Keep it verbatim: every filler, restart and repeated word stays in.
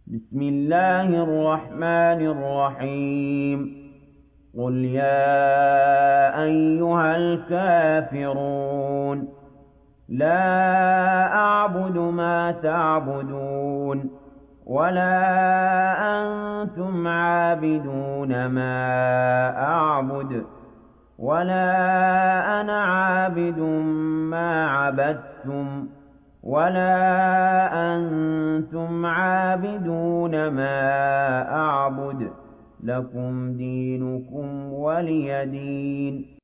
بسم الله الرحمن الرحيم قل يا أيها الكافرون لا أعبد ما تعبدون ولا أنتم عابدون ما أعبد ولا أنا عابد ما عبدتم ولا أنتم عابدون ما أعبد لكم دينكم ولي دين